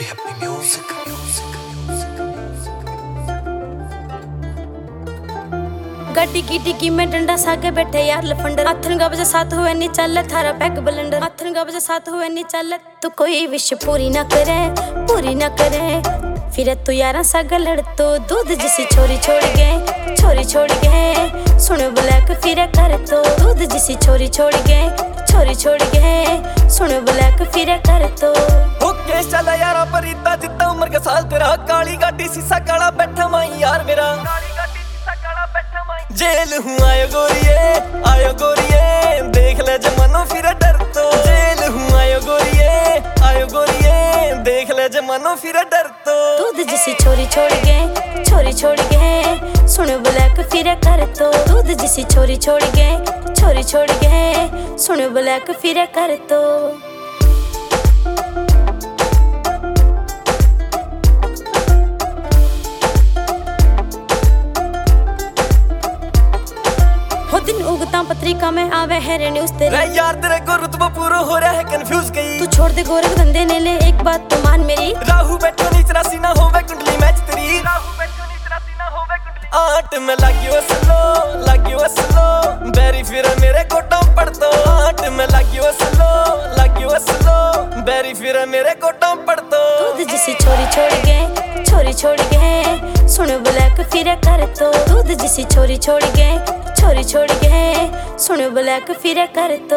happy music. गड्डी की डिग्गी में डंडा सागे बैठे यार लफंडर। आथन का बजे साथ हुए नी चल थारा पैग बलंडर। आथन का बजे साथ हुए नी चल तू कोई विश पूरी ना करे फिर तू यारा सागा लड़ तो दूध जिसी छोरी छोड़ गए सुन ब्लैक फिर कर तो दूध जिसी छोरी छोड़ गए सुन ब्लैक फिर कर तो केस चला यारा पर इतना जितना उम्र का साल तेरा काली गाड़ी शीशा काला बैठा माई यार मेरा जेल हूँ आयो गोरिये देख ले जमानो फिर डर तो जेल हूँ आयो गोरिये देख ले जमानो फिर डर तो दूध जिसी छोरी छोड़ गए सुन ब्लैक फिर कर तो दूध जिसी छोरी छोड़ गए सुन ब्लैक फिर कर तो दिन उगता पत्रिका में आवे है रे न्यूज़ तेरी यार तेरे को रुतबा पूरा हो रहा है कंफ्यूज गई तू छोड़ दे गोरख धंधे ने ले एक बात तो मान मेरी राहु बैठो नीच राशि ना होवे कुंडली मैच तेरी आट में लागियो स्लो बैरी फिर मेरे कोटों पड़ तो आट में लागियो स्लो बैरी फिर मेरे कोटों पड़ तो दूध जिसी छोड़ गए सुन ब्लैक फिर कर तो दूध जिसी छोरी छोड़ गए सुन ब्लैक फिर कर तो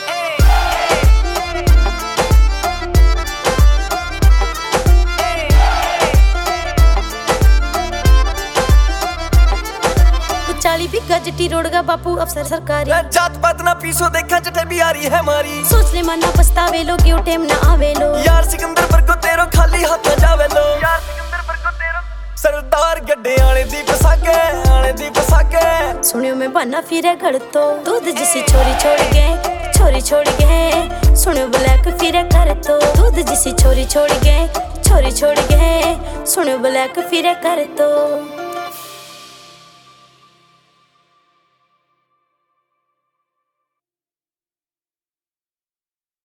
चाली भी गजटी रोड का बापू अफसर सरकारी जात पात ना पीसो देखा चटे बिहारी है मारी सोच ले मना पछतावे लो क्यों टेम ना आवे लो यार सिकंदर पर को तेरो खाली हाथ ना जावे लो सरदार गड्ढे आने दी पसाके सुनियो मैं बना फिरे घर तो दूध जिसी छोड़ गए सुन ब्लैक फिर कर तो दूध जिसी छोरी छोड़ गए सुन ब्लैक फिर कर तो